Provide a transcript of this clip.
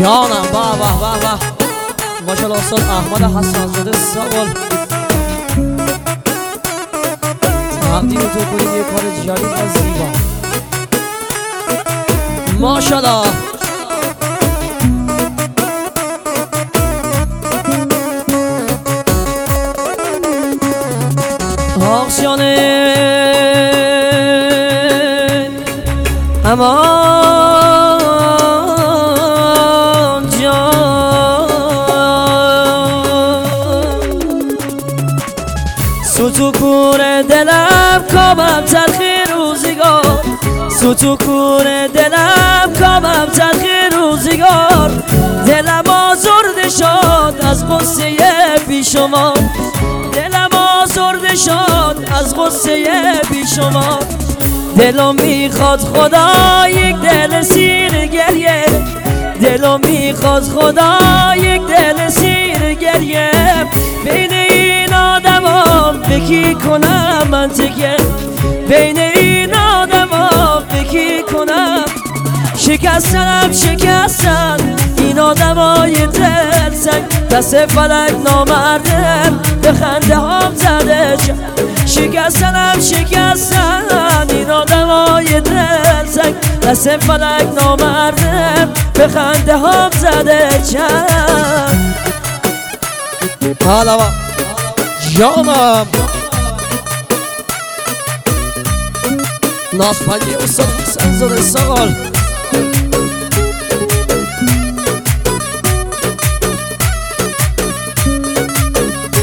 جانم. به به به به، ماشاءالله استاد احمد حسن‌زاده ساقل، تقدیم تو کنید یه کار جدید و زیبا. ماشاءالله. آخشانه امان جان، سوتو کور دلم کامم تلخی روزگار، سوتو کور دلم کامم تلخی روزگار، دلم آزرده شد از غصه بیشمار، دلم آزرده شد از غصه بیشمار، دلم میخواد خدا یک دل سیر گریه، دلم میخواد خدا یک دل سیر گریه، بین این آدما بکی کنم من تکیه، بین این آدما بکی کنم، شکستنم شکستن این آدمای دل سنگ، دست فلک نامردم به خنده هم زده، شکستنم شکستن این آدمای دل سنگ، دست فلک نامردم به خنده هم زده چند. حالا جانم ناز پنجی استاد حسن‌زاده ساقل،